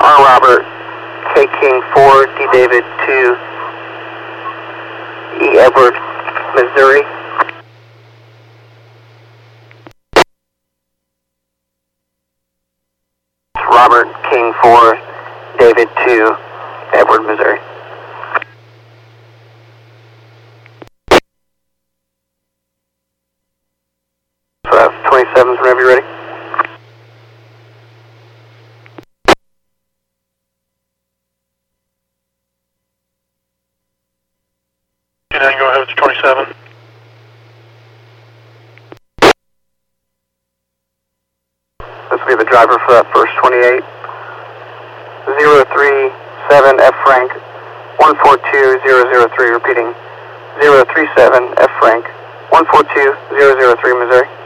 R. Robert, K. King 4, D. David 2, E. Edward, Missouri. Robert, King 4, David 2, Edward, Missouri. So F-27s whenever you're ready. Go ahead with 27. This will be the driver for that first 28. 037 F Frank 142003, repeating 037 F Frank 142003, Missouri.